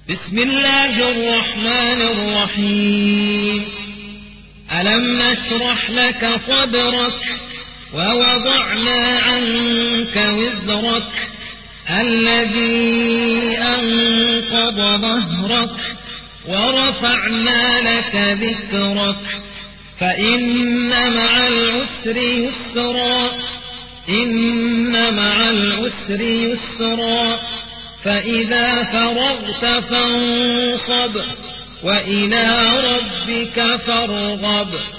بسم الله الرحمن الرحيم. ألم نشرح لك صدرك ووضعنا عنك وزرك الذي أنقض ظهرك ورفعنا لك ذكرك فإن مع العسر يسرا إن مع العسر يسرا فإذا فرغت فانصب وإلى ربك فارغب.